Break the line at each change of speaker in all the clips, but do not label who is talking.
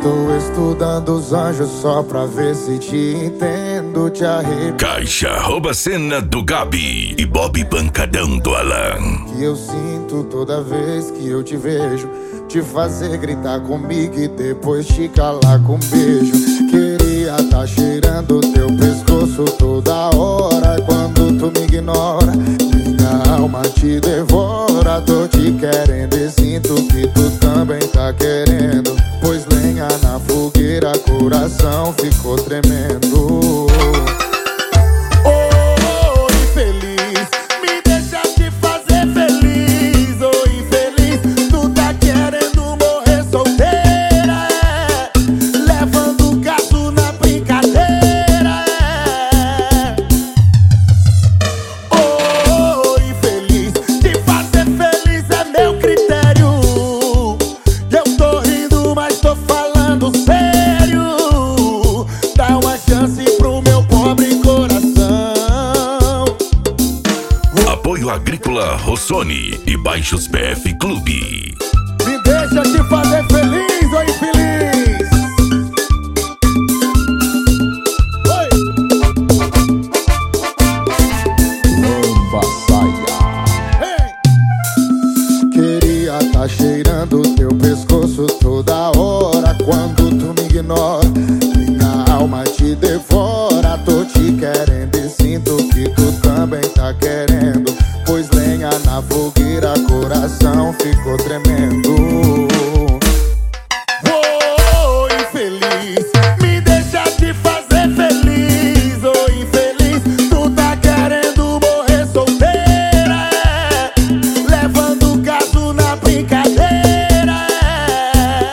Tô estudando os anjos só pra ver se te entendo, te arrependo.
Caixa rouba cena do Gabi e Bob Pancadão do Alan.
Que eu sinto toda vez que eu te vejo, te fazer gritar comigo e depois te calar com beijo. Queria tá cheirando teu pescoço toda hora. Quando tu me ignora, minha alma te devora. Tô te querendo e sinto que tu também tá querendo. Pois lenha na fogueira, coração ficou tremendo. Oh, infeliz, me deixa te fazer feliz. Oh, infeliz, tu tá querendo morrer solteira, é? Levando o caso na brincadeira, é? Oh, infeliz, te fazer feliz é meu critério. Eu tô rindo, mas tô falando sério. Dá uma chance pro meu pobre coração.
Apoio Agrícola Rossoni e Baixos PF Clube.
Me deixa te fazer feliz, ô infeliz. Oi.
Samba saia.
Hey. Queria tá cheirando teu pescoço toda hora. Quando tu me ignora, minha alma te devora. Tô te querendo e sinto que tu também tá querendo. Pois lenha na fogueira, coração ficou tremendo. Oh, infeliz, me deixa te fazer feliz. Oh, infeliz, tu tá querendo morrer solteira, é? Levando o caso na brincadeira, é?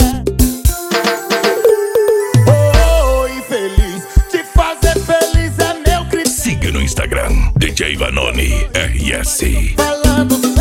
Oh, infeliz, te fazer feliz é meu critério.
Siga no Instagram DJ Vanoni RS.
Falando